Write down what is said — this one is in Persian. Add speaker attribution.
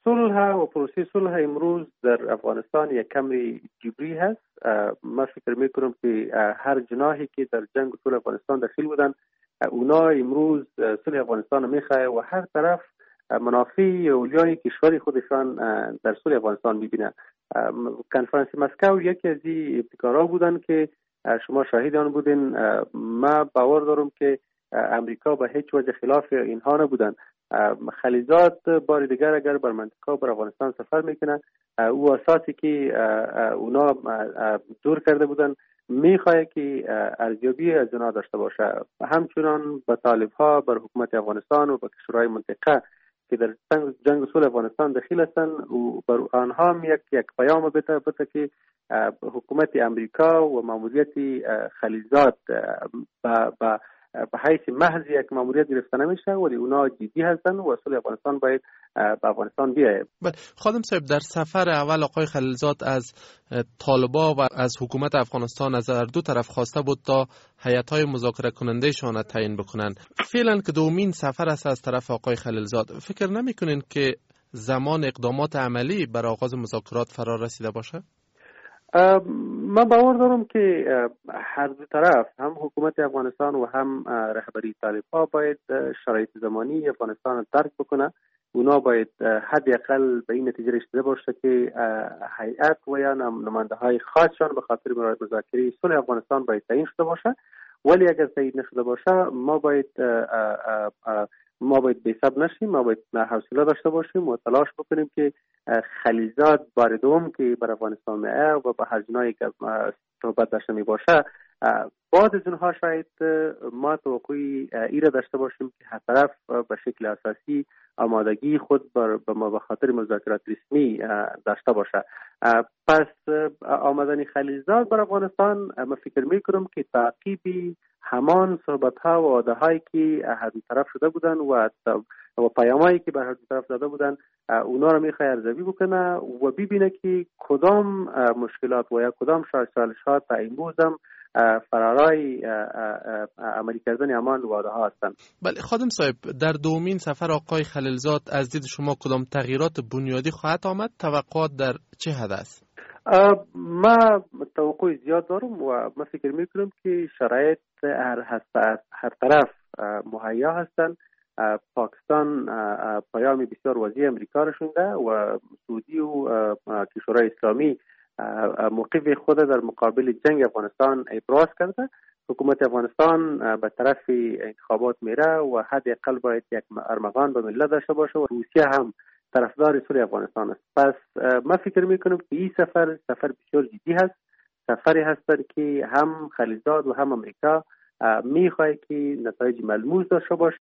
Speaker 1: صلح و پروسه صلح امروز در افغانستان یک کمی جبری هست. من فکر میکنم که هر جناحی که در جنگ و صلح افغانستان داخل بودن اونا امروز صلح افغانستان میخواه و هر طرف منافع اولیای کشور خودشان در صلح افغانستان میبینه. کنفرانس مسکو یکی از این ابتکارها بودن که شما شاهد آن بودین. من باور دارم که امریکا به هیچ وجه خلاف اینها نبودن. خلیزات بار دیگر اگر بر منطقه بر افغانستان سفر میکنه او اساسی که اونا دور کرده بودن میخواه که ارزیابی از اونا داشته باشه. همچنان به طالب ها بر حکومت افغانستان و به کشورهای منطقه که در جنگ و صلح افغانستان داخل هستند و بر آنها هم یک پیام بده که حکومت امریکا و ماموریت خلیزات به حیث محض یک ماموریت گرفته نمیشه ولی اونا جدی هستن و صلح افغانستان باید به افغانستان بیاید.
Speaker 2: خادم صاحب، در سفر اول آقای خلیلزاد از طالبا و از حکومت افغانستان از هر دو طرف خواسته بود تا هیئت‌های مذاکره کننده شان تعیین بکنن. فعلا که دومین سفر است از طرف آقای خلیلزاد، فکر نمی‌کنین که زمان اقدامات عملی برای آغاز مذاکرات فرا رسیده باشه؟
Speaker 1: من باور دارم که هر دو طرف هم حکومت افغانستان و هم رهبری طالب‌ها باید شرایط زمانی افغانستان را درک بکنه. اونا باید حداقل به این نتیجه رسیده باشه که هیئت و یا نماینده‌های خاصشان به خاطر مذاکره صلح افغانستان باید تعیین شده باشه. ولی اگر تعیین نشده باشه ما باید بی‌صبر نشیم، ما باید حوصله داشته باشیم و تلاش بکنیم که خلیزات بار دوم که بر افغانستان میاد و به هر جنایی که صحبت داشته می باشه بعد از اونها شاید ما توقعی ایره داشته باشیم که هر طرف به شکل اساسی آمادگی خود به خاطر مذاکرات رسمی داشته باشه. پس آمدن خلیزات بر افغانستان من فکر میکنم که تعقیبی همان صحبت‌ها و وعده‌هایی که هر دو طرف شده بودن و پیامایی که بر هر دو طرف داده بودن اونا رو میخواد ارزیابی بکنه و ببینه که کدام مشکلات و یا کدام چالش‌ها تا امروز هم فرارای عملی کردن همان وعده‌ها هستند.
Speaker 2: بله خادم صاحب، در دومین سفر آقای خلیلزاد از دید شما کدام تغییرات بنیادی خواهد آمد؟ توقعات در چه حد است؟
Speaker 1: ما توقع زیاد دارم و من فکر میکنم که شرایط هر طرف مهیا هستند. پاکستان پیام بسیار واضح امریکا را شنیده و سعودی و کشورهای اسلامی موقف خود در مقابل جنگ افغانستان ابراز کرده. حکومت افغانستان به طرف انتخابات میره و حداقل باید یک ارمغان به ملت داشته باشه و روسیه هم طرفدار صلح افغانستان است. پس من فکر میکنم که این سفر بسیار جدی هست. سفری هست که هم خلیزات و هم امریکا میخواد که نتایج ملموس داشته باشه